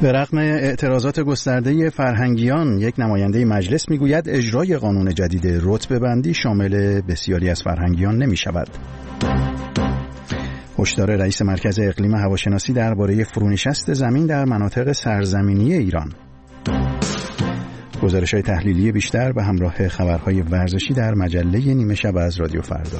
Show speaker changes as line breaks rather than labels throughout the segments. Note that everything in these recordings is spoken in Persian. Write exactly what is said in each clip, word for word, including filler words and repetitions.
به رغم اعتراضات گسترده فرهنگیان، یک نماینده مجلس میگوید اجرای قانون جدید رتبه‌بندی شامل بسیاری از فرهنگیان نمی شود. هشدار رئیس مرکز اقلیم هواشناسی درباره فرونشست زمین در مناطق سرزمینی ایران. گزارش‌های تحلیلی بیشتر به همراه خبرهای ورزشی در مجله نیمه شب از رادیو فردا.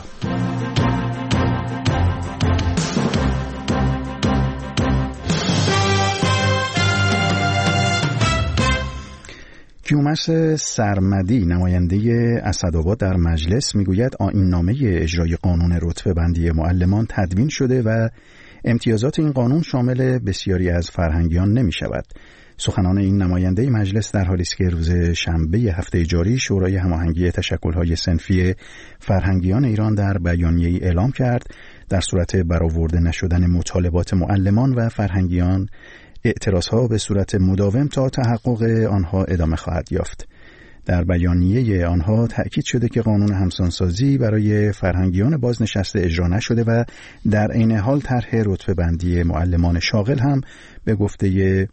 کیومرث سرمدی نماینده اسدآباد در مجلس میگوید آیین‌نامه اجرای قانون رتبه‌بندی معلمان تدوین شده و امتیازات این قانون شامل بسیاری از فرهنگیان نمی شود. سخنان این نماینده مجلس در حالی است که روز شنبه هفته جاری شورای هماهنگی تشکل‌های صنفی فرهنگیان ایران در بیانیه‌ای اعلام کرد در صورت برآورده نشدن مطالبات معلمان و فرهنگیان اعتراضها به صورت مداوم تا تحقق آنها ادامه خواهد یافت. در بیانیه آنها تأکید شده که قانون همسانسازی برای فرهنگیان بازنشسته اجرا نشده و در عین حال طرح رتبه‌بندی معلمان شاغل هم به گفته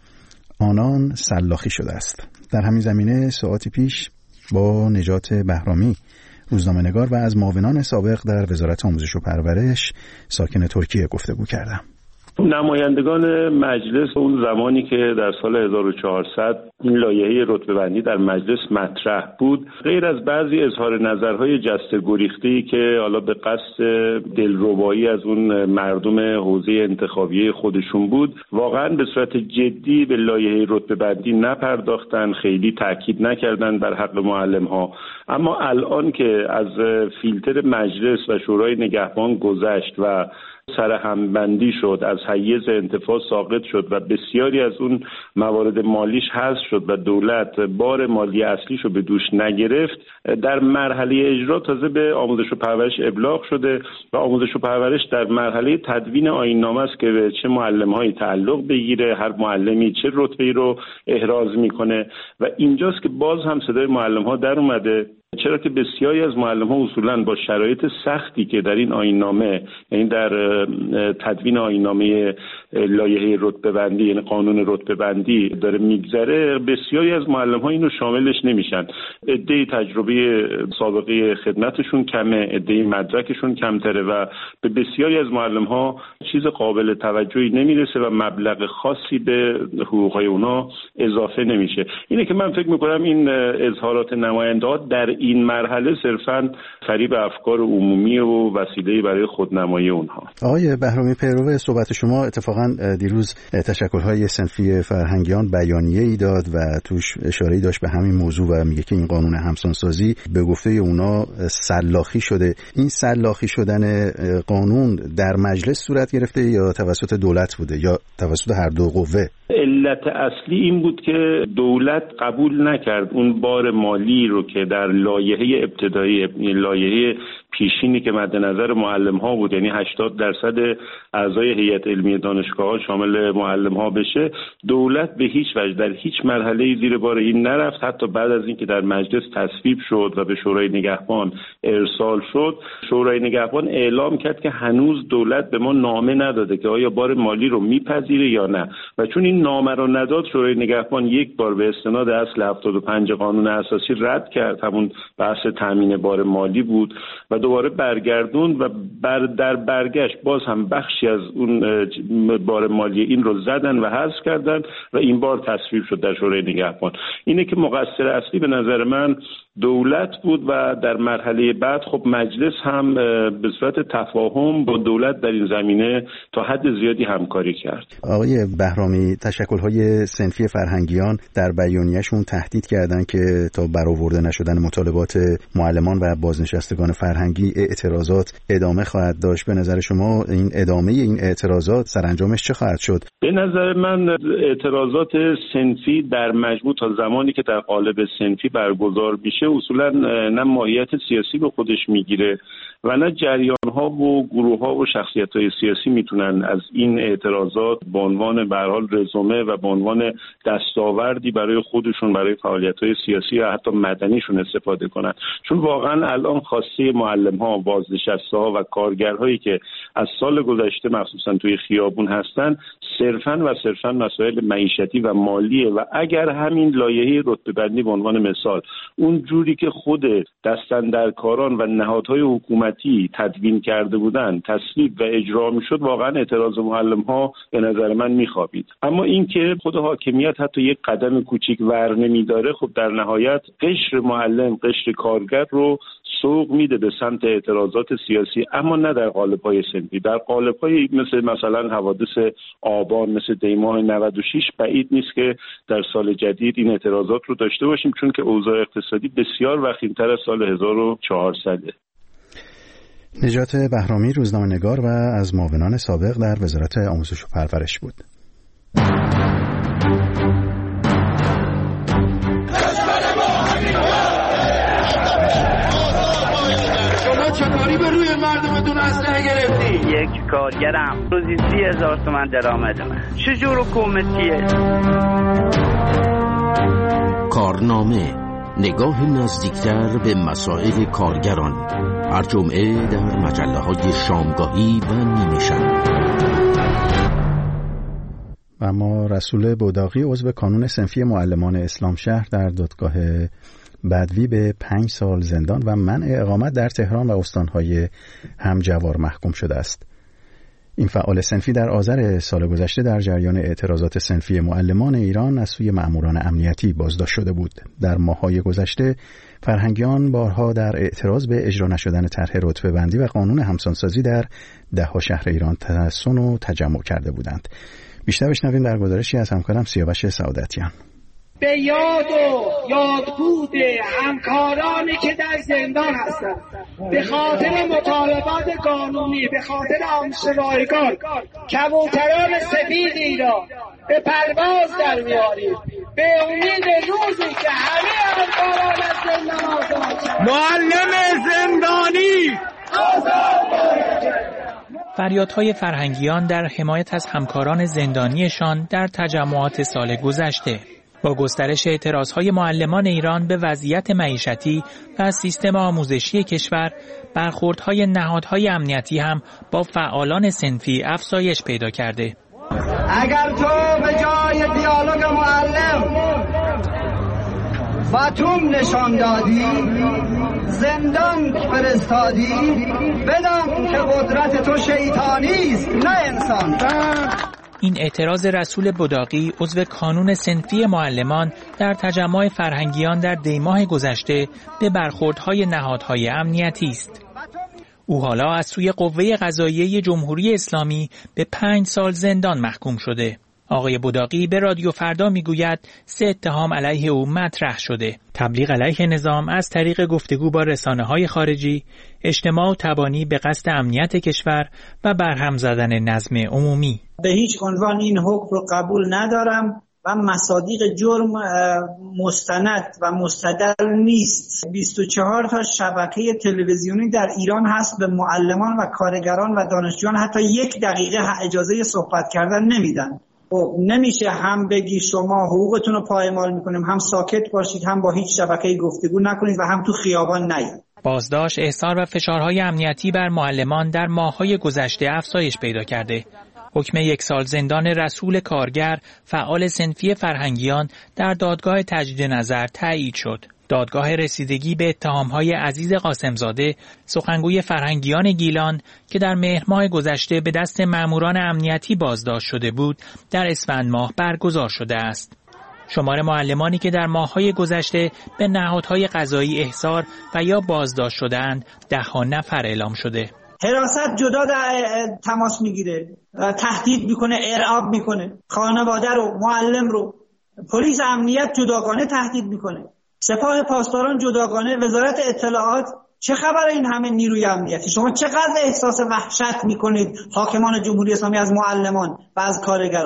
آنان سلاخی شده است. در همین زمینه ساعتی پیش با نجات بهرامی روزنامه‌نگار و از معاونان سابق در وزارت آموزش و پرورش ساکن ترکیه گفتگو کردم.
نمایندگان مجلس اون زمانی که در سال هزار و چهارصد این لایحه رتبه‌بندی در مجلس مطرح بود، غیر از بعضی اظهار نظرهای جسته گریخته‌ای که حالا به قصد دلربایی از اون مردم حوزه انتخابی خودشون بود، واقعا به صورت جدی به لایحه رتبه‌بندی نپرداختن، خیلی تاکید نکردن بر حق معلم‌ها. اما الان که از فیلتر مجلس و شورای نگهبان گذشت و سرهمبندی شد، از حیز انتفاع ساقط شد و بسیاری از اون موارد مالیش حذف شد و دولت بار مالی اصلیشو به دوش نگرفت، در مرحله اجرا تازه به آموزش و پرورش ابلاغ شده و آموزش و پرورش در مرحله تدوین آیین‌نامه است که به چه معلم‌هایی تعلق بگیره، هر معلمی چه رتبه‌ای رو احراز میکنه و اینجاست که باز هم صدای معلم‌ها در اومده، چرا که بسیاری از معلم‌ها اصولاً با شرایط سختی که در این آیین‌نامه، یعنی در تدوین آیین‌نامه لایحه رتبه‌بندی یعنی قانون رتبه‌بندی داره میگذره، بسیاری از معلم‌ها اینو شاملش نمیشن. عده‌ای تجربه سابقه خدمتشون کمه، عده‌ای مدرکشون کمتره و به بسیاری از معلم‌ها چیز قابل توجهی نمیرسه و مبلغ خاصی به حقوق‌های اونا اضافه نمیشه. اینه که من فکر می‌کنم این اظهارات نماینده‌ها در این مرحله صرفاً فریب افکار عمومی و وسیله‌ای برای خودنمایی اونها.
آقای بهرامی، پیرو صحبت شما اتفاقاً دیروز تشکل‌های صنفی فرهنگیان بیانیه‌ای داد و توش اشاره‌ای داشت به همین موضوع و میگه که این قانون همسانسازی به گفته اونا سلاخی شده. این سلاخی شدن قانون در مجلس صورت گرفته یا توسط دولت بوده یا توسط هر دو قوه؟
علت اصلی این بود که دولت قبول نکرد اون بار مالی رو که در لایحه ابتدایی، لایحه پیشینی که مد نظر معلم ها بود، یعنی هشتاد درصد اعضای هیئت علمی دانشگاه ها شامل معلم ها بشه، دولت به هیچ وجه در هیچ مرحله زیر بار این نرفت. حتی بعد از اینکه در مجلس تصویب شد و به شورای نگهبان ارسال شد، شورای نگهبان اعلام کرد که هنوز دولت به ما نامه نداده که آیا بار مالی رو میپذیره یا نه، و چون این نامه رو نداد، شورای نگهبان یک بار به استناد اصل هفتاد و پنج قانون اساسی رد کرد، همون بحث تامین بار مالی بود، و دوباره برگردون و بر در برگشت باز هم بخشی از اون بار مالی این رو زدن و حذف کردن و این بار تصویب شد در شورای نگهبان. اینه که مقصر اصلی به نظر من دولت بود و در مرحله بعد خب مجلس هم به صورت تفاهم با دولت در این زمینه تا حد زیادی همکاری کرد.
آقای بهرامی، تشکل‌های صنفی فرهنگیان در بیانیه‌شون تهدید کردند که تا برآورده نشدن مطالبات معلمان و بازنشستگان فرهنگی اعتراضات ادامه خواهد داشت. به نظر شما این ادامه این اعتراضات سرانجامش چه خواهد شد؟
به نظر من اعتراضات صنفی در مجموع تا زمانی که در قالب صنفی برگزار میشه همیشه اصولا نه ماهیت سیاسی به خودش میگیره و نه جریان‌ها و گروه‌ها و شخصیت‌های سیاسی میتونن از این اعتراضات به عنوان به هر حال رزومه و به عنوان دستاوردی برای خودشون برای فعالیت‌های سیاسی یا حتی مدنیشون استفاده کنن. چون واقعا الان خواسته معلم‌ها، بازنشسته‌ها و کارگرهایی که از سال گذشته مخصوصا توی خیابون هستن صرفاً و صرفاً مسائل معیشتی و مالیه و اگر همین لایحه رتبه‌بندی به عنوان مثال اون جوری که خود دستاندرکاران و نهادهای حکومتی تدوین کرده بودن تصویب و اجرا میشد، واقعا اعتراض معلم‌ها به نظر من میخوابید. اما اینکه خود حاکمیت حتی یک قدم کوچیک ور نمیداره، خب در نهایت قشر معلم، قشر کارگر رو سوق میده به سمت اعتراضات سیاسی، اما نه در قالب‌های صنفی. در قالب‌های مثل مثلا حوادث آبان، مثل دیماه نود و شش بعید نیست که در سال جدید این اعتراضات رو داشته باشیم، چون که اوضاع اقتصادی بسیار وخیم‌تر از سال هزار و چهارصد.
نجات بهرامی روزنامه‌نگار و از معاونان سابق در وزارت آموزش و پرورش بود.
چطوری به روی مردمتون اسلحه گرفتی؟
یک کارگرم روزی سی هزار تومن درآمدمه. چجور حکومتیه؟
کارنامه، نگاه نزدیکتر به مسائل کارگران، هر جمعه در مجله های شامگاهی و نیمه شب.
و ما رسول بوداقی عضو کانون صنفی معلمان اسلام شهر در دادگاه بدوی به پنج سال زندان و منع اقامت در تهران و استانهای همجوار محکوم شده است. این فعال صنفی در آذر سال گذشته در جریان اعتراضات صنفی معلمان ایران از سوی مأموران امنیتی بازداشت شده بود. در ماه‌های گذشته فرهنگیان بارها در اعتراض به اجرا نشدن طرح رتبه‌بندی و قانون همسانسازی در ده‌ها شهر ایران تحصن و تجمع کرده بودند. بیشتر بشنویم در گزارشی از همکارم سیاوش سعادتیان.
به یاد و یادبود همکارانی که در زندان هستند، به خاطر مطالبات قانونی، به خاطر آموزش رایگان کبوتران سفید ایران به پرواز در میاریم، به امید روزی که همه همکاران از زندان آزاد شوند.
معلم زندانی
فریادهای فرهنگیان در حمایت از همکاران زندانیشان در تجمعات سال گذشته. با گسترش اعتراضهای معلمان ایران به وضعیت معیشتی و سیستم آموزشی کشور، برخوردهای نهادهای امنیتی هم با فعالان صنفی افزایش پیدا کرده.
اگر تو به جای دیالوگ معلم باتوم نشان دادی، زندان فرستادی، بدان که قدرت تو شیطانی است نه انسان.
این اعتراض رسول بوداقی عضو کانون صنفی معلمان در تجمع فرهنگیان در دیماه گذشته به برخوردهای نهادهای امنیتی است. او حالا از سوی قوه قضاییه جمهوری اسلامی به پنج سال زندان محکوم شده. آقای بوداقی به رادیو فردا میگوید سه اتهام علیه او مطرح شده: تبلیغ علیه نظام از طریق گفتگو با رسانه‌های خارجی، اجتماع و تبانی به قصد امنیت کشور و برهم زدن نظم عمومی.
به هیچ عنوان این حکم رو قبول ندارم و مصادیق جرم مستند و مستدل نیست. بیست و چهار تا شبکه تلویزیونی در ایران هست به معلمان و کارگران و دانشجویان حتی یک دقیقه اجازه صحبت کردن نمیدن. خب نمیشه هم بگی شما حقوقتون رو پایمال میکنیم، هم ساکت باشید، هم با هیچ شبکه‌ای گفتگو نکنید و هم تو خیابان نیاید.
بازداشت، احصار و فشارهای امنیتی بر معلمان در ماه‌های گذشته افزایش پیدا کرده. حکم یک سال زندان رسول کارگر، فعال صنفی فرهنگیان، در دادگاه تجدید نظر تایید شد. دادگاه رسیدگی به اتهام‌های عزیز قاسمزاده، سخنگوی فرهنگیان گیلان که در مهر ماه گذشته به دست ماموران امنیتی بازداشت شده بود، در اسفند ماه برگزار شده است. شمار معلمانی که در ماه‌های گذشته به نهادهای قضایی احضار و یا بازداشت شده‌اند، ده‌ها نفر اعلام شده.
حراست جدا تماس میگیره، تهدید میکنه، ارعاب میکنه، خانواده رو، معلم رو. پلیس امنیت جداگانه تهدید میکنه، سپاه پاسداران جداگانه، وزارت اطلاعات. چه خبر این همه نیروی امنیتی؟ شما چقدر احساس وحشت میکنید حاکمان جمهوری اسلامی از معلمان و از کارگران؟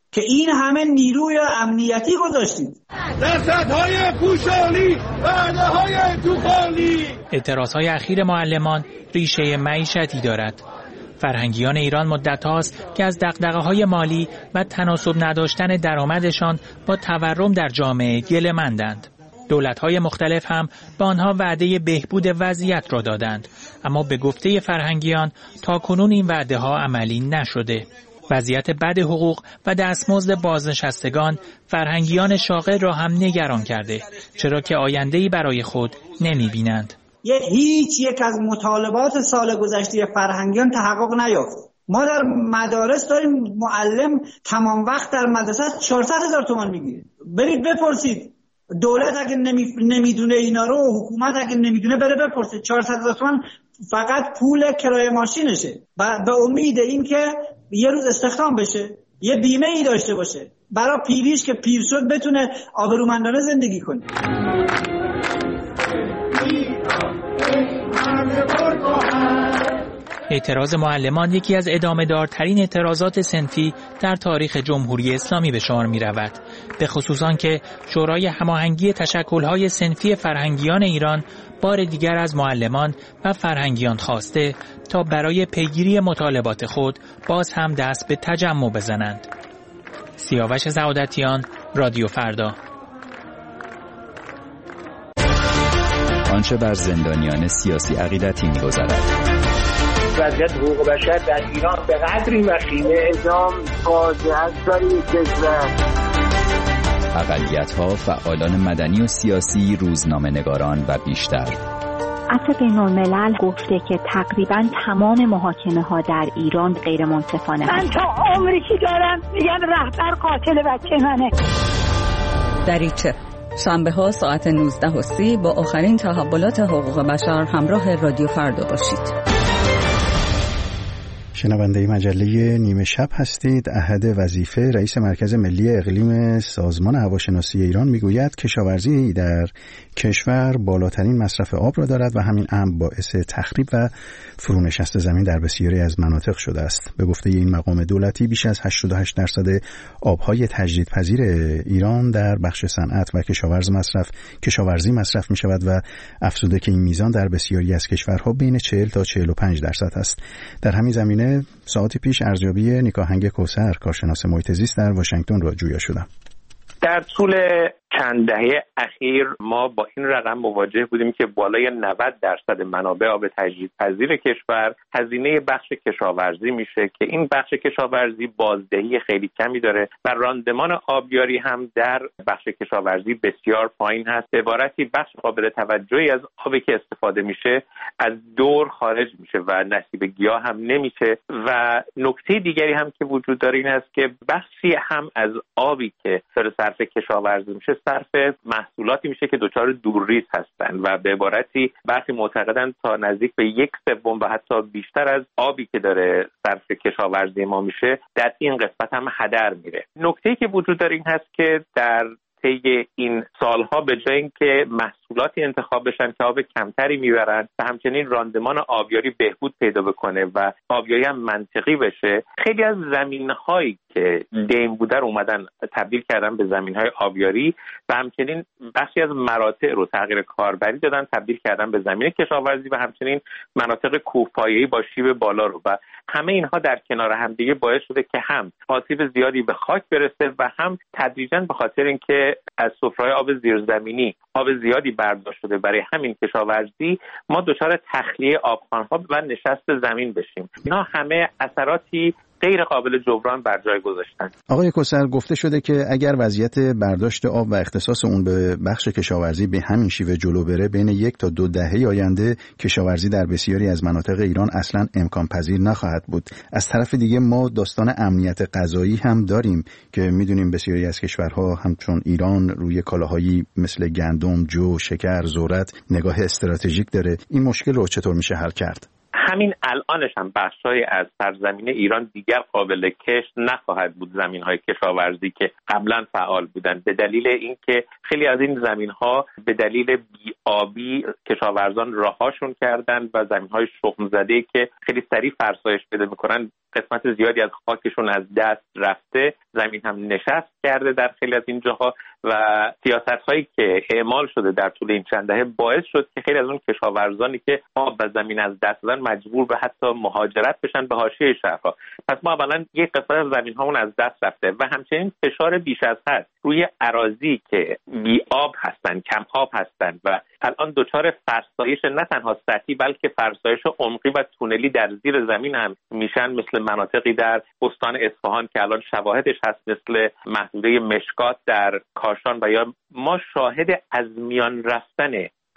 که این همه نیروی امنیتی گذاشتید؟
دستهای پوشالی، وعده‌های توخالی.
اعتراضهای اخیر معلمان ریشه معیشتی دارد. فرهنگیان ایران مدت هاست که از دغدغه‌های مالی و تناسب نداشتن درآمدشان با تورم در جامعه گله‌مندند. دولت‌های مختلف هم به آنها وعده بهبود وضعیت را دادند، اما به گفته فرهنگیان تاکنون این وعده‌ها عملی نشده. وضعیت بد حقوق و دستمزد بازنشستگان فرهنگیان شاغل را هم نگران کرده، چرا که آینده‌ای برای خود نمی‌بینند.
یه هیچ یک از مطالبات سال گذشته فرهنگیان تحقق نیافت. ما در مدارس داریم معلم تمام وقت در مدرسه چهارصد هزار تومان میگیره. برید بپرسید، دولت اگه نمی... نمیدونه اینا رو، حکومت اگه نمیدونه بره بپرسید. چهارصد هزار تومان فقط پول کرایه ماشینشه و به امید این که یه روز استخدام بشه، یه بیمه ای داشته باشه برای پیریش که پیر شد بتونه آبرومندانه زندگی کنه.
اعتراض معلمان یکی از ادامه دارترین اعتراضات صنفی در تاریخ جمهوری اسلامی به شمار می رود. به خصوص آنکه شورای هماهنگی تشکل‌های صنفی فرهنگیان ایران بار دیگر از معلمان و فرهنگیان خواسته تا برای پیگیری مطالبات خود باز هم دست به تجمع بزنند. سیاوش سعادتیان، رادیو فردا.
آنچه بر زندانیان سیاسی عقیدتی می‌گذرد.
وضعیت حقوق بشر در ایران به قدری وخیمه، اعدام فاجعه است در این کشور.
اقلیت‌ها، فعالان مدنی و سیاسی، روزنامه‌نگاران و بیشتر.
عفو بین‌الملل گفته که تقریباً تمام محاکمه‌ها در ایران غیر منصفانه.
من تا عمری که دارم میگن رهبر قاتل بچه منه.
دریچه شنبه ها ساعت نوزده و سی با آخرین تحولات حقوق بشر همراه رادیو فردا باشید.
شنونده مجله نیمه شب هستید. احد وظیفه رئیس مرکز ملی اقلیم سازمان هواشناسی ایران میگوید کشاورزی در کشور بالاترین مصرف آب را دارد و همین امر باعث تخریب و فرونشست زمین در بسیاری از مناطق شده است. به گفته این مقام دولتی بیش از هشتاد و هشت درصد آبهای تجدیدپذیر ایران در بخش صنعت و کشاورزی مصرف کشاورزی مصرف می شود و افزوده که این میزان در بسیاری از کشورها بین چهل تا چهل و پنج درصد است. در همین زمینه ساعتی پیش ارزیابی نیکاهنگ کوثر کارشناس محیط زیست در واشنگتن را جویا شدم.
در طول چند دهه اخیر ما با این رقم مواجه بودیم که بالای نود درصد منابع آب تجدیدپذیر کشور هزینه بخش کشاورزی میشه که این بخش کشاورزی بازدهی خیلی کمی داره و راندمان آبیاری هم در بخش کشاورزی بسیار پایین هست. به عبارتی بخش قابل توجهی از آبی که استفاده میشه از دور خارج میشه و نصیب گیاه هم نمیشه. و نکته دیگری هم که وجود داره این است که بخشی هم از آبی که داره صرف کشاورزی میشه صرف محصولاتی میشه که دچار دورریز هستند و به عبارتی برخی معتقدند تا نزدیک به یک سوم و حتی بیشتر از آبی که داره صرف کشاورزی ما میشه در این قسمت هم هدر میره. نکته‌ای که وجود داره این هست که در طی این سالها به جای اینکه محصولاتی انتخاب بشن که آب کمتری میبرن و همچنین راندمان آبیاری بهبود پیدا بکنه و آبیاری هم منطقی بشه، خیلی از زمین‌هایی که دیم بوده رو اومدن تبدیل کردن به زمین‌های آبیاری و همچنین بخشی از مراتع رو تغییر کاربری دادن تبدیل کردن به زمین کشاورزی و همچنین مناطق کوهپایه‌ای با شیب بالا رو و همه اینها در کنار هم دیگه باعث شده که هم آسیب زیادی به خاک برسه و هم تدریجاً به خاطر اینکه از سفره‌های آب زیرزمینی آب زیادی برداشت شده برای همین کشاورزی ما دچار تخلیه آبخوان‌ها و نشست زمین بشیم. اینا همه اثراتی غیر قابل جبران بر جای گذاشتن.
آقای کوثر، گفته شده که اگر وضعیت برداشت آب و اختصاص اون به بخش کشاورزی به همین شیوه جلو بره بین یک تا دو دهه آینده کشاورزی در بسیاری از مناطق ایران اصلاً امکان پذیر نخواهد بود. از طرف دیگه ما داستان امنیت غذایی هم داریم که میدونیم بسیاری از کشورها همچون ایران روی کالاهایی مثل گندم، جو، شکر، ذرت نگاه استراتژیک داره. این مشکل رو چطور میشه حل کرد؟
همین الانش هم بخشای از سرزمین ایران دیگر قابل کشت نخواهد بود، زمین‌های کشاورزی که قبلا فعال بودند، به دلیل اینکه خیلی از این زمین‌ها به دلیل بی‌آبی کشاورزان رهاشون کردند و زمین‌های شخم زده که خیلی سریع فرسایش پیدا می‌کنن، قسمت زیادی از خاکشون از دست رفته، زمین هم نشست کرده در خیلی از این جاها و سیاست‌هایی که اعمال شده در طول این چند دهه باعث شد که خیلی از اون کشاورزانی که آب و زمین از دست دادن مجبور به حتی مهاجرت بشن به حاشیه شهرها. پس ما اولا یک قسمت از زمین‌هامون از دست رفته و همچنین فشار بیش از حد روی اراضی که بی آب هستن، کم آب هستن و الان دچار فرسایش نه تنها سطحی بلکه فرسایش عمقی و تونلی در زیر زمین هم میشن، مثل مناطقی در استان اصفهان که الان شواهدش هست، مثل محدوده مشکات در کاشان و یا ما شاهد از میان رفتن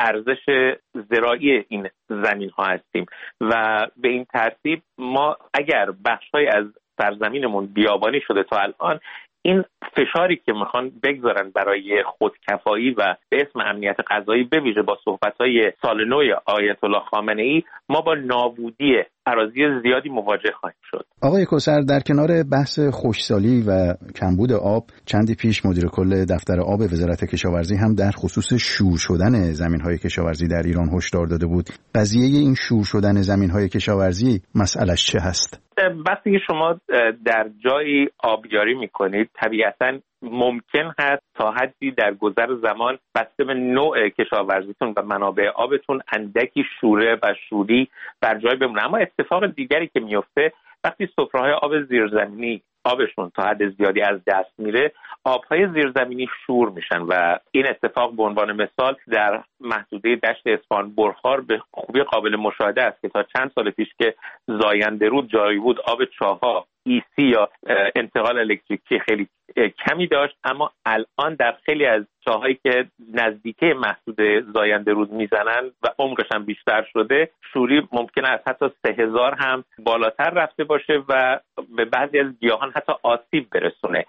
ارزش زراعی این زمین ها هستیم و به این ترتیب ما اگر بخش‌های از سرزمینمون بیابانی شده تا الان، این فشاری که میخوان بگذارن برای خودکفایی و به اسم امنیت غذایی به ویژه با صحبت‌های سال نو آیت الله خامنه‌ای، ما با نابودی اراضی زیادی مواجه خواهیم شد.
آقای کوثر، در کنار بحث خشکسالی و کمبود آب، چندی پیش مدیر کل دفتر آب وزارت کشاورزی هم در خصوص شور شدن زمین‌های کشاورزی در ایران هشدار داده بود. قضیه این شور شدن زمین‌های کشاورزی مسئلهش چه هست؟
وقتی که شما در جایی آبیاری میکنید طبیعتاً ممکن هست تا حدی در گذر زمان بسته به نوع کشاورزیتون و منابع آبتون اندکی شوره و شوری بر جای بمونه. اما اتفاق دیگری که میفته وقتی سفره‌های آب زیرزمینی آبشون تا حد زیادی از دست میره، آبهای زیرزمینی شور میشن و این اتفاق به عنوان مثال در محدوده دشت اصفهان برخار به خوبی قابل مشاهده است که تا چند سال پیش که زاینده رود جاری بود، آب چاه‌ها ایسی یا انتقال الکتریکی خیلی کمی داشت، اما الان در خیلی از چاهایی که نزدیکه محدوده زاینده رود میزنن و عمقش هم بیشتر شده، شوری ممکنه از حتی سه هزار هم بالاتر رفته باشه و به بعضی از گیاهان حتی آسیب برسونه.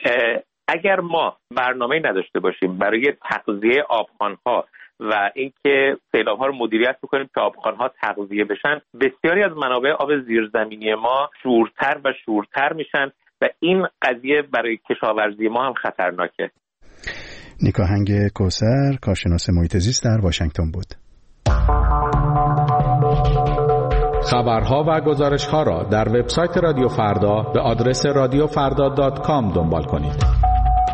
اگر ما برنامه نداشته باشیم برای تغذیه آبخوان‌ها و اینکه سیلاب‌ها رو مدیریت بکنیم که آبخوان‌ها تغذیه بشن، بسیاری از منابع آب زیرزمینی ما شورتر و شورتر میشن و این قضیه برای کشاورزی ما هم خطرناکه.
نیکاهنگ کوثر، کارشناس محیط زیست در واشنگتن بود.
خبرها و گزارش‌ها را در وبسایت رادیو فردا به آدرس رادیو فردا دات کام دنبال کنید.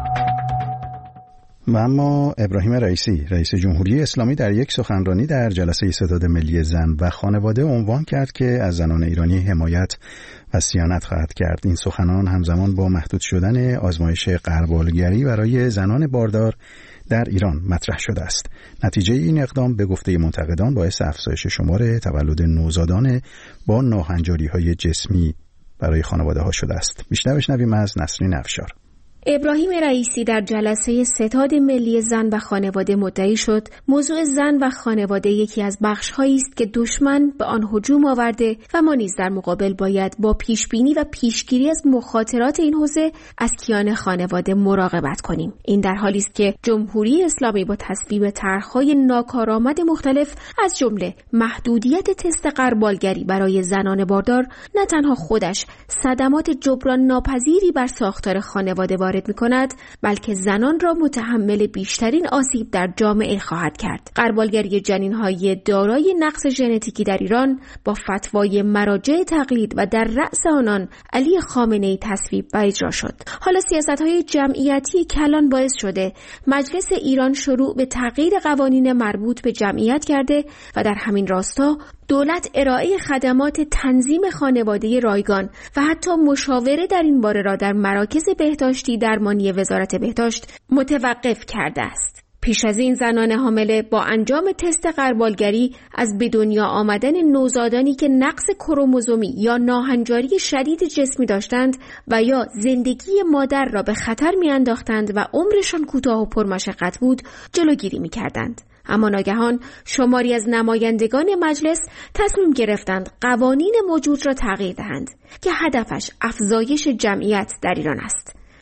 و اما ابراهیم رئیسی، رئیس جمهوری اسلامی، در یک سخنرانی در جلسه ستاد ملی زن و خانواده عنوان کرد که از زنان ایرانی حمایت و صیانت خواهد کرد. این سخنان همزمان با محدود شدن آزمایش غربالگری برای زنان باردار در ایران مطرح شده است. نتیجه این اقدام به گفته منتقدان باعث افزایش شمار تولد نوزادان با ناهنجاری‌های جسمی برای خانواده ها شده است. بیشتر بشنویم از نسرین افشار.
ابراهیم رئیسی در جلسه ستاد ملی زن و خانواده مدعی شد موضوع زن و خانواده یکی از بخش‌هایی است که دشمن به آن هجوم آورده و ما نیز در مقابل باید با پیشبینی و پیشگیری از مخاطرات این حوزه از کیان خانواده مراقبت کنیم. این در حالی است که جمهوری اسلامی با تصویب طرح‌های ناکارآمد مختلف از جمله محدودیت تست غربالگری برای زنان باردار نه تنها خودش صدمات جبران ناپذیری بر ساختار خانواده وارد می‌کند، بلکه زنان را متحمل بیشترین آسیب در جامعه خواهد کرد. غربالگری جنین‌های دارای نقص ژنتیکی در ایران با فتوای مراجع تقلید و در رأس آنان علی خامنه‌ای تصویب و اجرا شد. حالا سیاست‌های جمعیتی کلان باعث شده مجلس ایران شروع به تغییر قوانین مربوط به جمعیت کرده و در همین راستا دولت ارائه خدمات تنظیم خانواده رایگان و حتی مشاوره در این باره را در مراکز بهداشتی درمانی وزارت بهداشت متوقف کرده است. پیش از این زنان حامله با انجام تست غربالگری از به دنیا آمدن نوزادانی که نقص کروموزومی یا ناهنجاری شدید جسمی داشتند و یا زندگی مادر را به خطر می‌انداختند و عمرشان کوتاه و پرمشقت بود جلوگیری می‌کردند. اما ناگهان شماری از نمایندگان مجلس تصمیم گرفتند قوانین موجود را تغییر دهند که هدفش افزایش جمعیت در ایران است.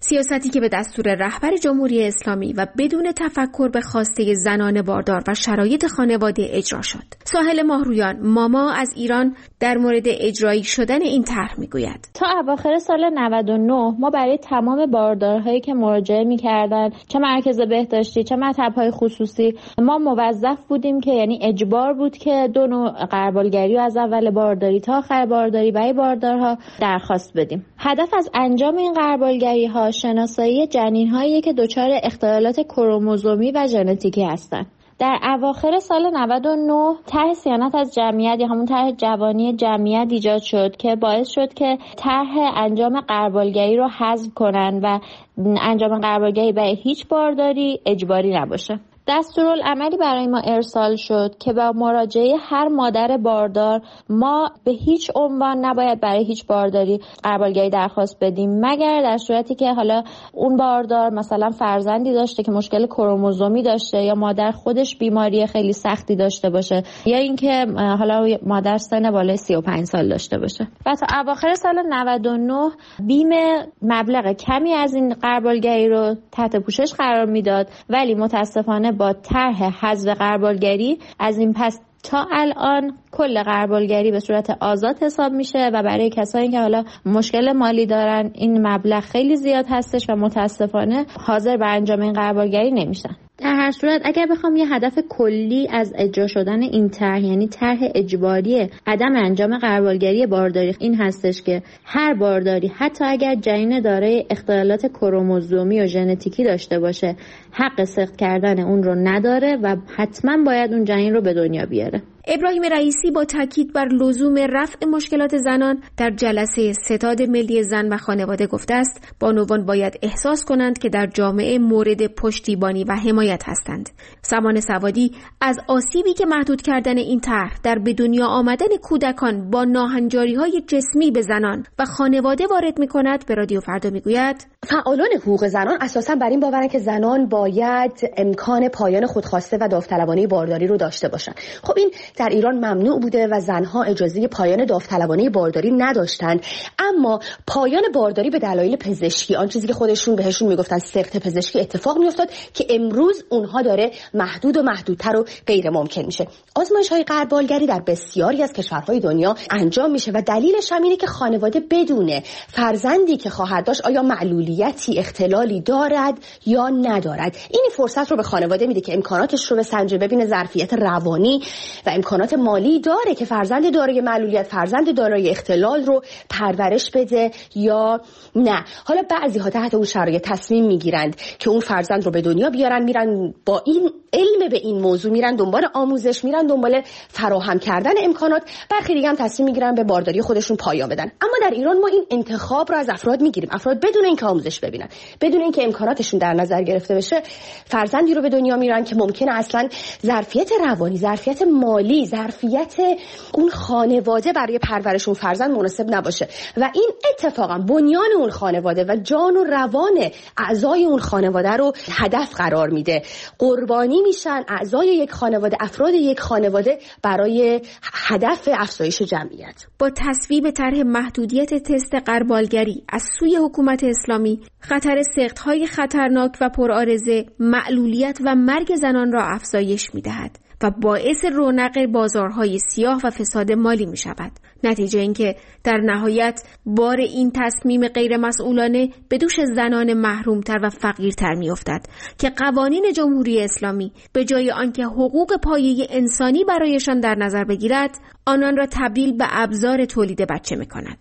سیاستی که به دستور رهبر جمهوری اسلامی و بدون تفکر به خواسته زنان باردار و شرایط خانواده اجرا شد. ساحل ماهرویان ماما از ایران در مورد اجرایی شدن این طرح میگوید.
تا اواخر سال نود و نه ما برای تمام باردارهایی که مراجعه میکردن، چه مرکز بهداشتی چه مطب‌های خصوصی، ما موظف بودیم که یعنی اجبار بود که دو نوع غربالگری رو از اول بارداری تا آخر بارداری برای باردارها درخواست بدیم. هدف از انجام این غربالگری‌ها شناسایی جنین‌هایی که دچار اختلالات کروموزومی و ژنتیکی هستند. در اواخر سال نود و نه طرح صیانت از جمعیت یا همون طرح جوانی جمعیت ایجاد شد که باعث شد که طرح انجام غربالگری رو حذف کنن و انجام غربالگری برای هیچ بارداری اجباری نباشه. دستورالعملی برای ما ارسال شد که با مراجعه هر مادر باردار ما به هیچ عنوان نباید برای هیچ بارداری غربالگری درخواست بدیم مگر در صورتی که حالا اون باردار مثلا فرزندی داشته که مشکل کروموزومی داشته یا مادر خودش بیماری خیلی سختی داشته باشه یا اینکه حالا مادر سن بالای سی و پنج سال داشته باشه. و تا اواخر سال نود و نه بیم مبلغ کمی از این غربالگری رو تحت پوشش قرار میداد، ولی متاسفانه با طرح حذف غربالگری از این پس تا الان کل غربالگری به صورت آزاد حساب میشه و برای کسایی که حالا مشکل مالی دارن این مبلغ خیلی زیاد هستش و متاسفانه حاضر به انجام این غربالگری نمیشن. در هر صورت اگر بخوام یه هدف کلی از اجرا شدن این طرح یعنی طرح اجباری عدم انجام غربالگری بارداری این هستش که هر بارداری حتی اگر جنین دارای اختلالات کروموزومی و ژنتیکی داشته باشه حق سقط کردن اون رو نداره و حتما باید اون جنین رو به دنیا بیاره.
ابراهیم رئیسی با تاکید بر لزوم رفع مشکلات زنان در جلسه ستاد ملی زن و خانواده گفته است بانوان باید احساس کنند که در جامعه مورد پشتیبانی و حمایت هستند. سمان سوادی از آسیبی که محدود کردن این طرح در به دنیا آمدن کودکان با ناهنجاری‌های جسمی به زنان و خانواده وارد می‌کند به رادیو فردا میگوید
فعالان حقوق زنان اساساً بر این باورند که زنان باید امکان پایان خودخواسته و داوطلبانه بارداری رو داشته باشند. خب این در ایران ممنوع بوده و زنها اجازه پایان داوطلبانه بارداری نداشتند، اما پایان بارداری به دلایل پزشکی، آن چیزی که خودشون بهشون میگفتن سقط پزشکی، اتفاق میافتاد که امروز اونها داره محدود و محدودتر و غیر ممکن میشه. آزمایش‌های غربالگری در بسیاری از کشورهای دنیا انجام میشه و دلیلش هم اینه که خانواده بدونه فرزندی که خواهد داشت آیا معلولیتی، اختلالی دارد یا ندارد. این فرصت رو به خانواده میده که امکاناتش رو بسنجه، ببینه ظرفیت روانی و امکانات مالی داره که فرزند دارای معلولیت، فرزند دارای اختلال رو پرورش بده یا نه. حالا بعضی ها تحت اون شرایط تصمیم میگیرند که اون فرزند رو به دنیا بیارن، میرن با این علم به این موضوع میرن دنبال آموزش، میرن دنبال فراهم کردن امکانات. برخی دیگه هم تصمیم میگیرن به بارداری خودشون پایان بدن. اما در ایران ما این انتخاب رو از افراد میگیریم. افراد بدون اینکه آموزش ببینن، بدون اینکه امکاناتشون در نظر گرفته بشه، فرزندی رو به دنیا میارن که ممکنه اصلا ظرفیت روانی، ظرفیت مالی، ظرفیت اون خانواده برای پرورش اون فرزند مناسب نباشه و این اتفاقا بنیان اون خانواده و جان و روان اعضای اون خانواده رو هدف قرار میده. قربانی میشن اعضای یک خانواده، افراد یک خانواده برای هدف افزایش جمعیت.
با تصویب طرح محدودیت تست غربالگری از سوی حکومت اسلامی، خطر سقط‌های خطرناک و پرآرزه، معلولیت و مرگ زنان را افزایش میدهد و باعث رونق بازارهای سیاه و فساد مالی می شود. نتیجه اینکه در نهایت بار این تصمیم غیر مسئولانه به دوش زنان محرومتر و فقیرتر می افتد که قوانین جمهوری اسلامی به جای آنکه حقوق پایه انسانی برایشان در نظر بگیرد، آنان را تبدیل به ابزار تولید بچه می کند.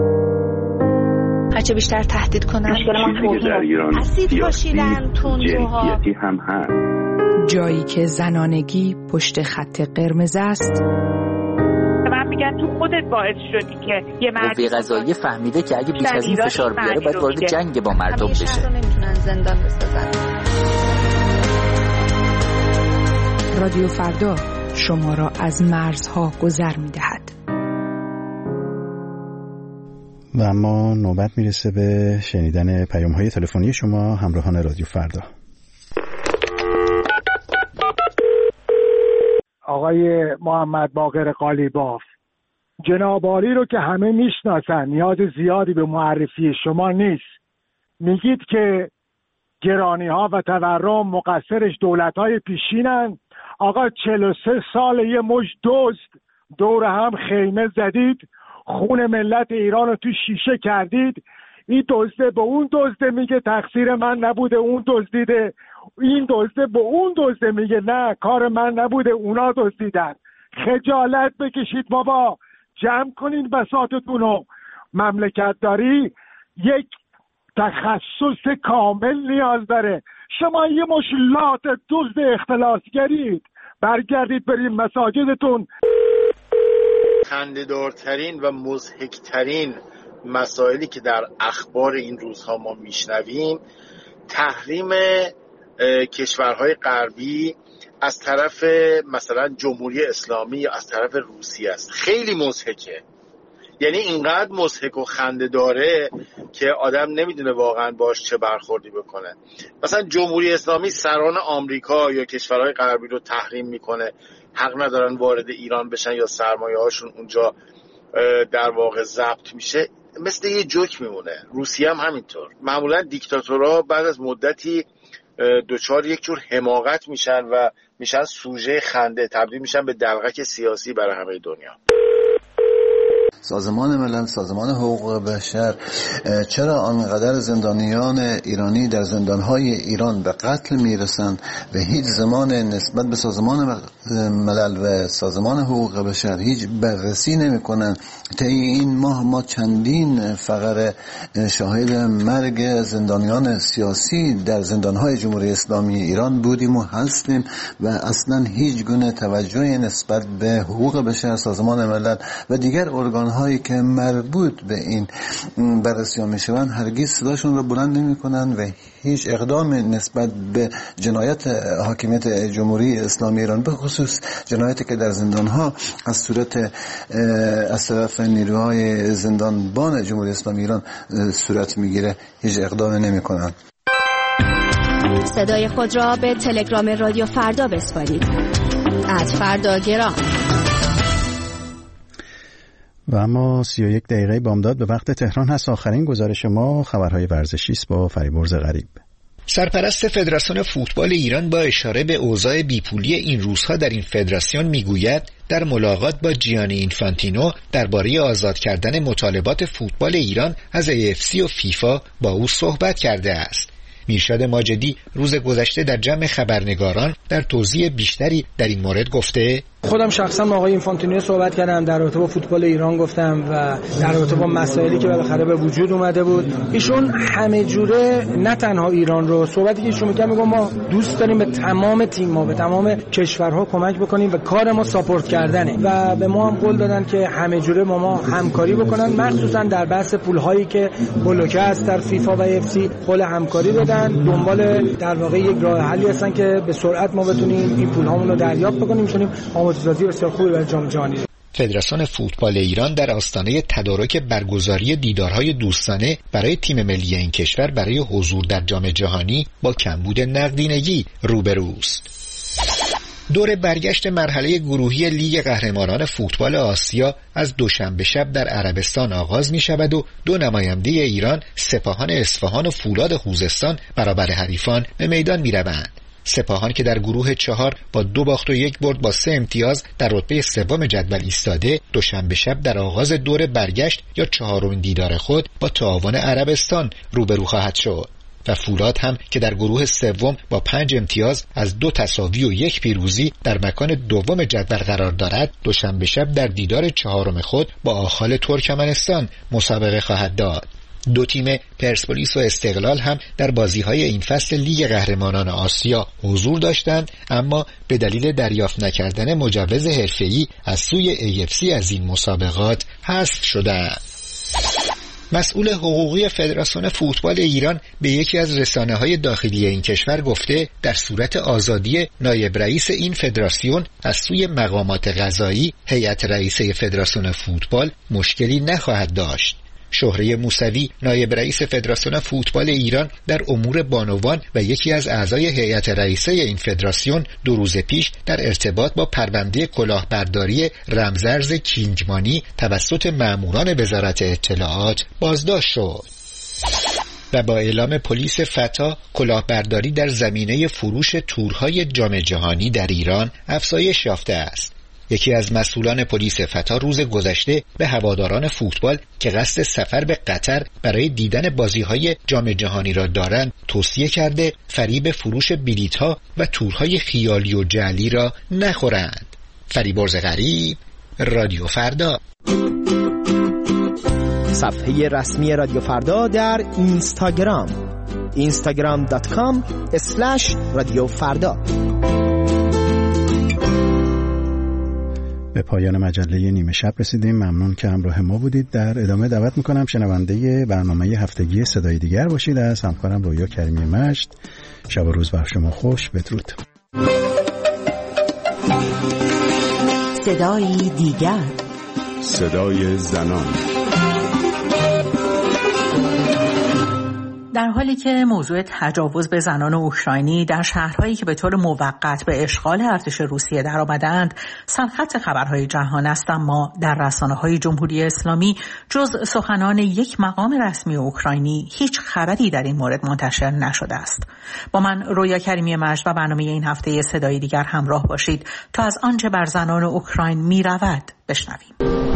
هرچه بیشتر تهدید کنند
اسید پاشیدن،
تندروها
هم هست.
جایی که زنانگی پشت خط قرمز است.
من میگم تو خودت باعث شدی که یه مردی
قوه قضاییه فهمیده که اگه بیش از این فشار بیاره باید وارد جنگ با مردم بشه.
نمیتونن زندان بسازن.
رادیو فردا شما را از مرزها گذر میدهد.
و اما نوبت میرسه به شنیدن پیام‌های تلفنی شما همراهان رادیو فردا.
آقای محمد باقر قالیباف، جناب عالی رو که همه میشناسن، نیاز زیادی به معرفی شما نیست. میگید که گرانی ها و تورم مقصرش دولت های پیشینن. آقا چهل و سه سال یه مش دزد دور هم خیمه زدید، خون ملت ایران رو تو شیشه کردید. این دزده به اون دزده میگه تقصیر من نبوده اون دزدیده، این دزده به اون دزده میگه نه کار من نبوده اونا دزدیدن. خجالت بکشید بابا، جمع کنین بساطتون رو. مملکت داری یک تخصص کامل نیاز داره. شما یه مش لات دزد اختلاسگرید، برگردید بریم مساجدتون.
خنده‌دارترین و مضحک‌ترین مسائلی که در اخبار این روزها ما میشنویم تحریم کشورهای غربی از طرف مثلا جمهوری اسلامی یا از طرف روسیه است. خیلی مضحکه، یعنی اینقدر مضحک و خنده داره که آدم نمیدونه واقعا باش چه برخوردی بکنه. مثلا جمهوری اسلامی سران آمریکا یا کشورهای غربی رو تحریم میکنه، حق ندارن وارد ایران بشن یا سرمایه هاشون اونجا در واقع ضبط میشه، مثل یه جوک میمونه. روسیه هم همینطور. معمولا دیکتاتورها بعد از مدتی دوچار یک جور حماقت میشن و میشن سوژه خنده، تبدیل میشن به دلغک سیاسی برای همه دنیا.
سازمان ملل، سازمان حقوق بشر چرا آنقدر زندانیان ایرانی در زندانهای ایران به قتل میرسند و هیچ زمان نسبت به سازمان ملل و سازمان حقوق بشر هیچ بررسی نمی‌کنند؟ طی این ماه ما چندین فقره شاهد مرگ زندانیان سیاسی در زندانهای جمهوری اسلامی ایران بودیم و هستیم و اصلا هیچ گونه توجهی نسبت به حقوق بشر، سازمان ملل و دیگر ارگان هایی که مربوط به این بررسی ها میشوند هرگز صداشون رو بلند نمی کنن و هیچ اقدام نسبت به جنایت حاکمیت جمهوری اسلامی ایران، به خصوص جنایتی که در زندان ها از صورت از طرف نیروهای زندانبان جمهوری اسلامی ایران صورت میگیره، هیچ اقدام نمی کنن.
صدای خود را به تلگرام رادیو فردا بسپارید. ات فردا گرام.
و اما سی و یک دقیقه بامداد به وقت تهران هست. آخرین گزارش ما خبرهای ورزشی است با فریبرز غریب.
سرپرست فدراسیون فوتبال ایران با اشاره به اوضاع بیپولی این روزها در این فدراسیون میگوید در ملاقات با جیانی اینفانتینو درباره آزاد کردن مطالبات فوتبال ایران از ای اف سی و فیفا با او صحبت کرده است. میرشاد ماجدی روز گذشته در جمع خبرنگاران در توضیح بیشتری در این مورد گفته:
خودم شخصا با آقای اینفانتینو صحبت کردم، در رابطه با فوتبال ایران گفتم و در رابطه با مسائلی که بالاخره به وجود اومده بود. ایشون همه جوره نه تنها ایران رو، صحبتی که ایشون میگه میگه ما دوست داریم به تمام تیم‌ها به تمام کشورها کمک بکنیم و کار ما ساپورت کردنه و به ما هم قول دادن که همه جوره با ما همکاری بکنن، مخصوصا در بحث پول‌هایی که بلوکه است در فیفا و اف سی قول همکاری دادن. دنبال در واقع یک راه حلی هستن که به سرعت ما بتونیم این پول‌هامون رو دریافت بکنیم، بتونیم آماده‌سازی بسیار خوبی برای جام جهانی.
فدراسیون فوتبال ایران در آستانه تدارک برگزاری دیدارهای دوستانه برای تیم ملی این کشور برای حضور در جام جهانی با کمبود نقدینگی روبروست. دور برگشت مرحله گروهی لیگ قهرمانان فوتبال آسیا از دوشنبه شب در عربستان آغاز می شود و دو نماینده ایران، سپاهان اصفهان و فولاد خوزستان، برابر حریفان به میدان می روند. سپاهان که در گروه چهار با دو باخت و یک برد با سه امتیاز در رتبه سوم جدول ایستاده، دوشنبه شب در آغاز دور برگشت یا چهارمین دیدار خود با تعاون عربستان روبرو خواهد شد. و فولاد هم که در گروه سوم با پنج امتیاز از دو تساوی و یک پیروزی در مکان دوم جدول قرار دارد، دوشنبه شب در دیدار چهارم خود با آخال ترکمنستان مسابقه خواهد داد. دو تیم پرسپولیس و استقلال هم در بازی‌های این فصل لیگ قهرمانان آسیا حضور داشتند، اما به دلیل دریافت نکردن مجوز حرفه‌ای از سوی ای اف سی از این مسابقات حذف شدند. مسئول حقوقی فدراسیون فوتبال ایران به یکی از رسانه‌های داخلی این کشور گفته در صورت آزادی نایب رئیس این فدراسیون از سوی مقامات قضایی، هیئت رئیسه فدراسیون فوتبال مشکلی نخواهد داشت. شهره موسوی نایب رئیس فدراسیون فوتبال ایران در امور بانوان و یکی از اعضای هیئت رئیسه این فدراسیون دو روز پیش در ارتباط با پرونده کلاهبرداری رمزارز کینگمانی توسط ماموران وزارت اطلاعات بازداشت شد. و با اعلام پلیس فتا کلاهبرداری در زمینه فروش تورهای جام جهانی در ایران افزایش یافته است. یکی از مسئولان پلیس فتا روز گذشته به هواداران فوتبال که قصد سفر به قطر برای دیدن بازی‌های جام جهانی را دارند توصیه کرده فریب فروش بلیط‌ها و تورهای خیالی و جعلی را نخورند. فریبرز غریب، رادیو فردا.
صفحه رسمی رادیو فردا در اینستاگرام اینستاگرام دات کام اسلش رادیو فردا.
به پایان مجله نیمه شب رسیدیم. ممنون که همراه ما بودید. در ادامه دعوت میکنم شنونده برنامه هفتگی صدای دیگر باشید از همکارم رویا کریمی مجد. شب و روز بر شما خوش. بدرود.
صدای دیگر،
صدای زنان.
در حالی که موضوع تجاوز به زنان اوکراینی در شهرهایی که به طور موقت به اشغال ارتش روسیه درآمدند سرخط خبرهای جهان است، اما در رسانه‌های جمهوری اسلامی جز سخنان یک مقام رسمی اوکراینی هیچ خبری در این مورد منتشر نشده است. با من رویا کریمی مجد و برنامه این هفته صدای دیگر همراه باشید تا از آنچه بر زنان اوکراین می‌رود بشنویم.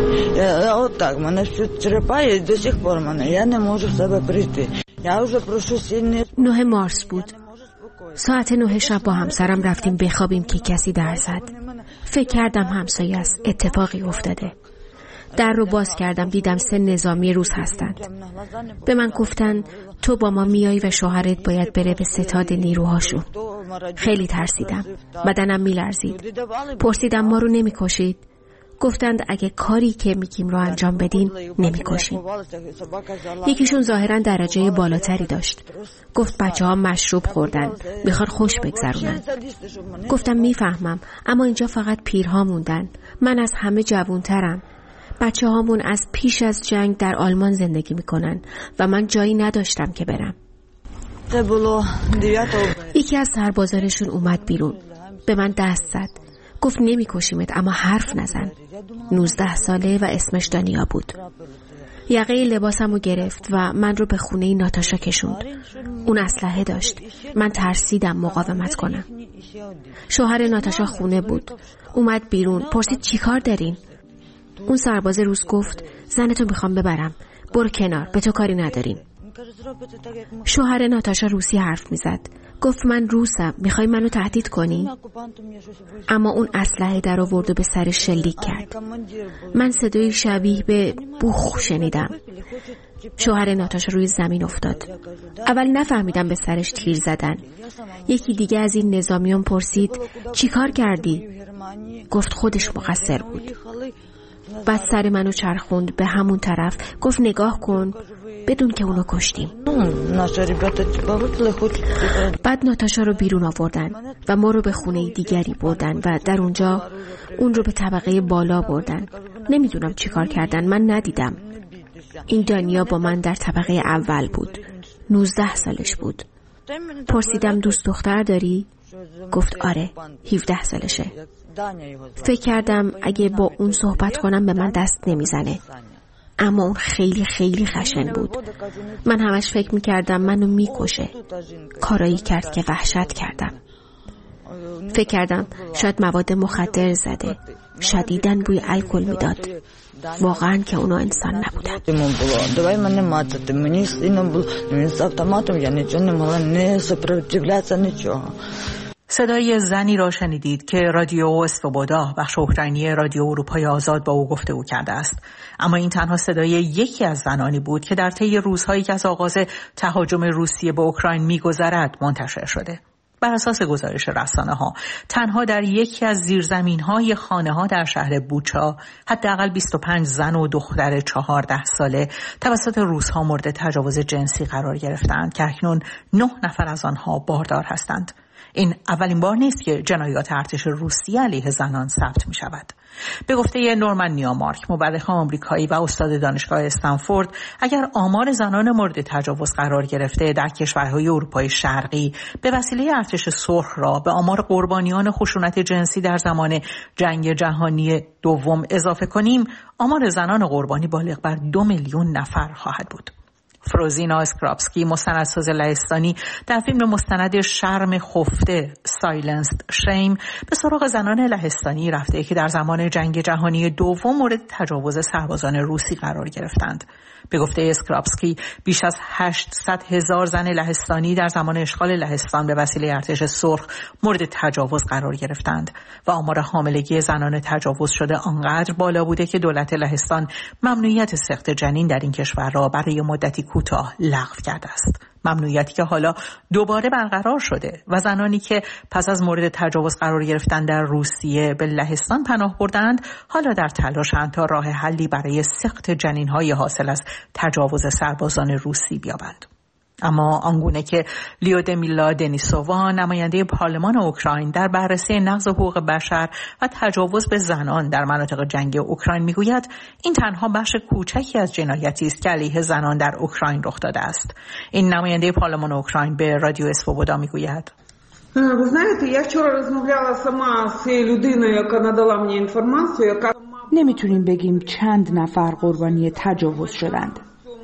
نه مارس بود. ساعت نه شب با همسرم رفتیم بخوابیم که کسی در زد. فکر کردم همسایه است، اتفاقی افتاده. در رو باز کردم، دیدم سه نظامی روس هستند. به من گفتن تو با ما میایی و شوهرت باید بره به ستاد نیروهاشون. خیلی ترسیدم، بدنم میلرزید. پرسیدم ما رو نمیکشید؟ گفتند اگه کاری که میگیم رو انجام بدین نمیکشیم. یکیشون ظاهرا درجه بالاتری داشت. گفت بچه ها مشروب خوردن، میخوان خوش بگذرونن. گفتم میفهمم، اما اینجا فقط پیرها موندن. من از همه جوانترم. بچه هامون از پیش از جنگ در آلمان زندگی میکنن و من جایی نداشتم که برم. یکی از سربازانشون اومد بیرون، به من دست زد. گفت نمی کشیمت اما حرف نزن. نوزده ساله و اسمش دانیا بود. یقه لباسمو گرفت و من رو به خونه ناتاشا کشوند. اون اسلحه داشت. من ترسیدم مقاومت کنم. شوهر ناتاشا خونه بود. اومد بیرون، پرسید چی کار دارین؟ اون سرباز روس گفت زنتو میخوام ببرم، برو کنار، به تو کاری نداریم. شوهر ناتاشا روسی حرف میزد. گفت من روسم، میخوای منو تهدید کنی؟ اما اون اسلحه در آورد و به سر شلیک کرد. من صدای شبیه به بوخ شنیدم. شوهر ناتاشا روی زمین افتاد. اول نفهمیدم به سرش تیر زدن. یکی دیگه از این نظامیان پرسید چی کار کردی؟ گفت خودش مقصر بود. بعد سر منو چرخوند به همون طرف. گفت نگاه کن، بدون که اونو کشتیم. بعد ناتاشا رو بیرون آوردن و ما رو به خونه دیگری بردن و در اونجا اون رو به طبقه بالا بردن. نمیدونم چی کار کردن، من ندیدم. این دانیا با من در طبقه اول بود. نوزده سالش بود. پرسیدم دوست دختر داری؟ گفت آره، هفده سالشه. فکر کردم اگه با اون صحبت کنم به من دست نمیزنه. اما اون خیلی خیلی خشن بود. من همش فکر میکردم منو میکشه. کارایی کرد که وحشت کردم. فکر کردم شاید مواد مخدر زده. شدیداً بوی الکل میداد. واقعاً که اونا انسان نبودن.
صدای زنی را شنیدید که رادیو اسوبودا بخش اوکراینی رادیو اروپای آزاد با او گفتگو کرده است. اما این تنها صدای یکی از زنانی بود که در طی روزهایی که از آغاز تهاجم روسیه به اوکراین می‌گذرد منتشر شده. بر اساس گزارش رسانه‌ها تنها در یکی از زیرزمین‌های خانه‌ها در شهر بوچا حداقل بیست و پنج زن و دختر چهارده ساله توسط روس‌ها مورد تجاوز جنسی قرار گرفتند که اکنون نه نفر از آنها باردار هستند. این اولین بار نیست که جنایات ارتش روسیه علیه زنان ثبت می شود. به گفته نورمن نیامارک، مورخ آمریکایی و استاد دانشگاه استنفورد، اگر آمار زنان مورد تجاوز قرار گرفته در کشورهای اروپای شرقی به وسیله ارتش سرخ را به آمار قربانیان خشونت جنسی در زمان جنگ جهانی دوم اضافه کنیم، آمار زنان قربانی بالغ بر دو میلیون نفر خواهد بود. فروزینا اسکرابسکی، مستندساز لهستانی، در فیلم مستند شرم خفته سایلنسد شیم به سراغ زنان لهستانی رفته که در زمان جنگ جهانی دوم مورد تجاوز سربازان روسی قرار گرفتند. به گفته اسکرابسکی بیش از هشتصد هزار زن لهستانی در زمان اشغال لهستان به وسیله ارتش سرخ مورد تجاوز قرار گرفتند و آمار حاملگی زنان تجاوز شده آنقدر بالا بوده که دولت لهستان ممنوعیت سقط جنین در این کشور را برای مدتی کوتاه لغو کرده است. ممنوعیتی که حالا دوباره برقرار شده و زنانی که پس از مورد تجاوز قرار گرفتن در روسیه به لهستان پناه بردند حالا در تلاشند تا راه حلی برای سقط جنین‌های حاصل از تجاوز سربازان روسی بیابند. اما آنگونه که لیودمیلا دنیسووا، نماینده پارلمان اوکراین، در بررسی نقض حقوق بشر و تجاوز به زنان در مناطق جنگی اوکراین میگوید این تنها بخش کوچکی از جنایتی است که علیه زنان در اوکراین رخ داده است. این نماینده پارلمان اوکراین به رادیو اسوبودا میگوید:
Ви знаєте, я вчора розмовляла сама з людиною, яка надала мені інформацію, яка
نمیتونیم بگیم چند نفر قربانی تجاوز شدند.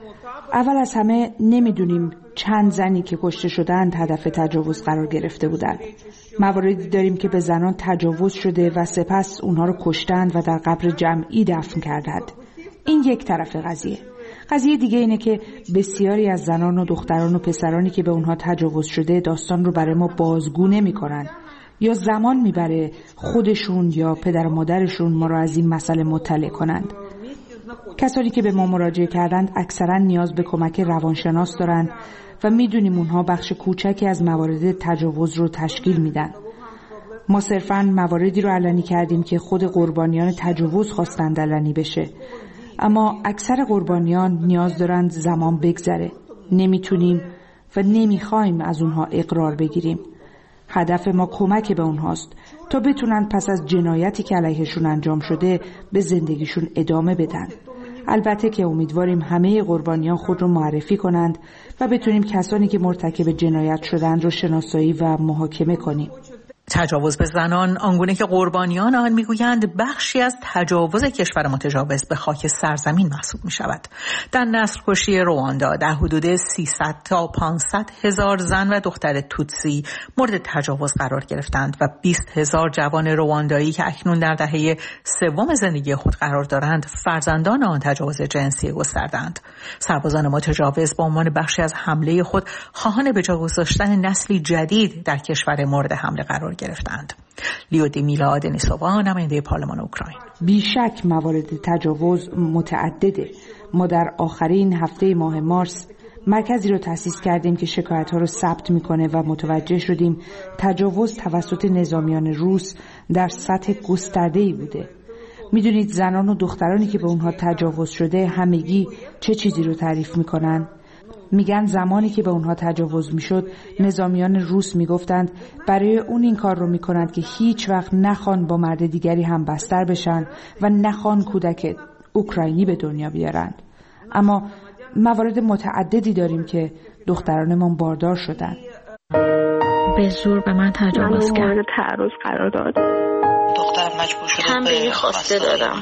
اول از همه نمیدونیم چند زنی که کشته شدند هدف تجاوز قرار گرفته بودند. مواردی داریم که به زنان تجاوز شده و سپس اونها رو کشتند و در قبر جمعی دفن کردند. این یک طرف قضیه. قضیه دیگه اینه که بسیاری از زنان و دختران و پسرانی که به اونها تجاوز شده داستان رو برای ما بازگو نمی‌کنن یا زمان میبره خودشون یا پدر و مادرشون ما رو از این مسئله مطلع کنند. کسانی که به ما مراجعه کردند اکثرا نیاز به کمک روانشناس دارند و میدونیم اونها بخش کوچکی از موارد تجاوز رو تشکیل میدن. ما صرفاً مواردی رو علنی کردیم که خود قربانیان تجاوز خواستند علنی بشه، اما اکثر قربانیان نیاز دارند زمان بگذره. نمیتونیم و نمیخوایم از اونها اقرار بگیریم. هدف ما کمک به اونهاست تا بتونن پس از جنایتی که علیهشون انجام شده به زندگیشون ادامه بدن. البته که امیدواریم همه قربانیان خود رو معرفی کنند و بتونیم کسانی که مرتکب جنایت شدند رو شناسایی و محاکمه کنیم.
تجاوز به زنان، آنگونه که قربانیان آن میگویند، بخشی از تجاوز کشور متجاوز به خاک سرزمین محسوب می شود. در نسل‌کشی رواندا در حدود سیصد تا پانصد هزار زن و دختر توتسی مورد تجاوز قرار گرفتند و بیست هزار جوان رواندایی که اکنون در دهه سوم زندگی خود قرار دارند فرزندان آن تجاوز جنسی گستردند. سربازان متجاوز به عنوان بخشی از حمله خود خواهان به جا گذاشتن نسلی جدید در کشور مورد حمله قرار گرفتند. لیودمیلا دنیسووا، نماینده پارلمان اوکراین:
بیشک موارد تجاوز متعدده. ما در آخرین هفته ماه مارس مرکزی رو تأسیس کردیم که شکایت‌ها رو ثبت می‌کنه و متوجه شدیم تجاوز توسط نظامیان روس در سطح گسترده‌ای بوده. می‌دونید زنان و دخترانی که به اونها تجاوز شده همگی چه چیزی رو تعریف می‌کنن؟ میگن زمانی که به اونها تجاوز میشد نظامیان روس میگفتند برای اون این کار رو میکنند که هیچ وقت نخوان با مرد دیگری هم بستر بشن و نخوان کودک اوکراینی به دنیا بیارند. اما موارد متعددی داریم که دخترانمان باردار شدن.
به زور به من تجاوز کرد.
مورد تعرض قرار داد.
دختر مجبور شده
تنبیهی خواسته دادم.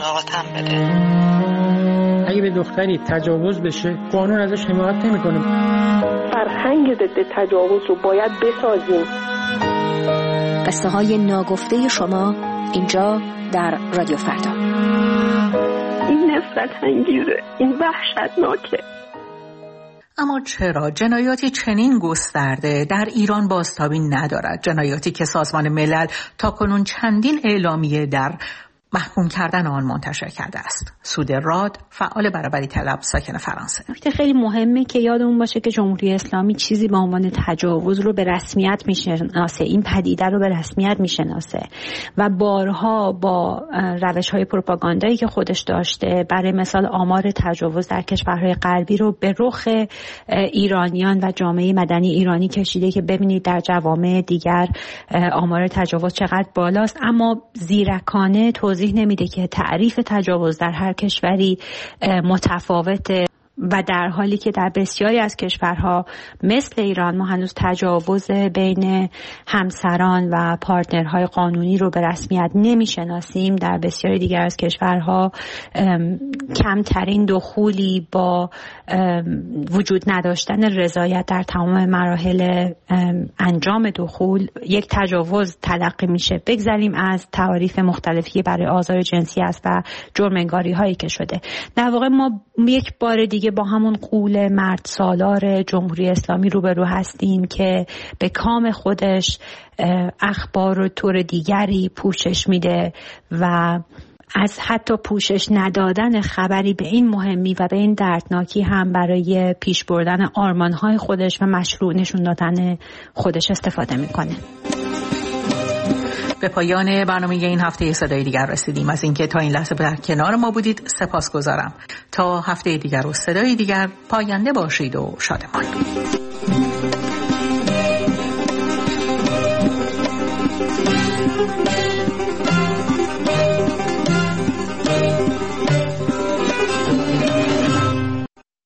اگه به دختری تجاوز بشه قانون ازش حمایت نمی‌کنه.
فرهنگ ضد تجاوز رو باید بسازیم.
قصه های ناگفته شما اینجا در رادیو فردا.
این نفرت انگیزه، این وحشتناکه.
اما چرا جنایاتی چنین گسترده در ایران بازتابی ندارد؟ جنایاتی که سازمان ملل تاکنون چندین اعلامیه در محکوم کردن آن منتشر کرده است. سود راد، فعال برابری طلب، ساکن فرانسه:
نکته خیلی مهمه که یادمون باشه که جمهوری اسلامی چیزی به عنوان تجاوز رو به رسمیت میشناسه، این پدیده رو به رسمیت میشناسه و بارها با روش‌های پروپاگاندایی که خودش داشته، برای مثال آمار تجاوز در کشورهای غربی رو به رخ ایرانیان و جامعه مدنی ایرانی کشیده که ببینید در جوامع دیگر آمار تجاوز چقدر بالاست، اما زیرکانه توضیح نمیده که تعریف تجاوز در هر کشوری متفاوته
و در حالی که در بسیاری از کشورها مثل ایران ما هنوز تجاوز بین همسران و پارتنرهای قانونی رو به رسمیت نمیشناسیم، در بسیاری دیگر از کشورها کمترین دخولی با وجود نداشتن رضایت در تمام مراحل انجام دخول یک تجاوز تلقی میشه. بگذاریم از تعاریف مختلفی برای آزار جنسی است و جرم انگاری هایی که شده. در واقع ما یک بار دیگه با همون غول مرد سالار جمهوری اسلامی روبرو هستیم که به کام خودش اخبار رو طور دیگری پوشش میده و از حتی پوشش ندادن خبری به این مهمی و به این دردناکی هم برای پیش بردن آرمانهای خودش و مشروع نشون دادن خودش استفاده میکنه.
به پایان برنامه این هفته صدای دیگر رسیدیم. از اینکه تا این لحظه در کنار ما بودید سپاسگزارم. تا هفته دیگر و صدای دیگر، پاینده باشید و شادمان.